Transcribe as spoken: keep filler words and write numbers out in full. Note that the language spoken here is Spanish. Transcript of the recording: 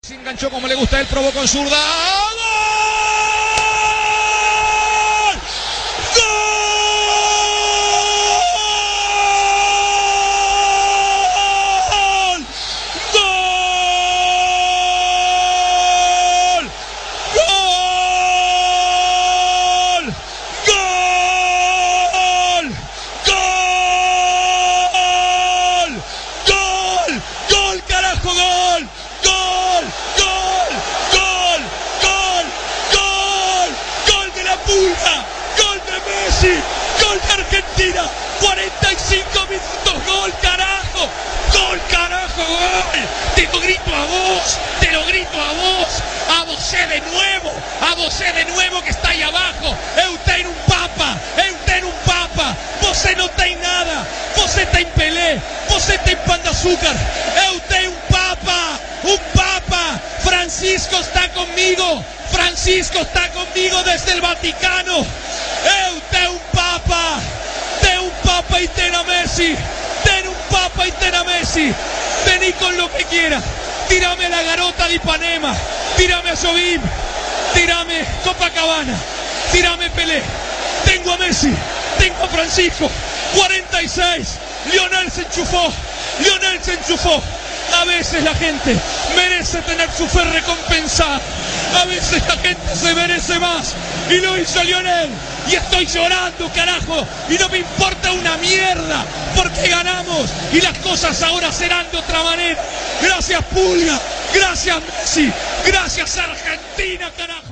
Se enganchó como le gusta, él probó con zurda. ¡Gol! ¡Gol! Gol de Messi, gol de Argentina, cuarenta y cinco minutos, gol carajo, gol carajo, gol, te lo grito a vos, te lo grito a vos, a vos de nuevo, a vos de nuevo que está ahí abajo, eu tenho un papa, eu tenho un papa, você não tem nada, você tem Pelé, você tem Pão de Açúcar, eu tenho un papa, un papa, Francisco está conmigo, Francisco está conmigo desde el Vaticano. Eu tenho un papa, tenho un papa y ten a Messi, tenho un papa y ten a Messi. Vení con lo que quiera, tírame la garota de Ipanema, tírame a Jobim, tírame Copacabana, tírame Pelé. Tengo a Messi, tengo a Francisco, cuarenta y seis, Lionel se enchufó, Lionel se enchufó. A veces la gente merece tener su fe recompensada. A veces la gente se merece más. Y lo hizo Lionel. Y estoy llorando, carajo. Y no me importa una mierda. Porque ganamos. Y las cosas ahora serán de otra manera. Gracias Pulga. Gracias Messi. Gracias Argentina, carajo.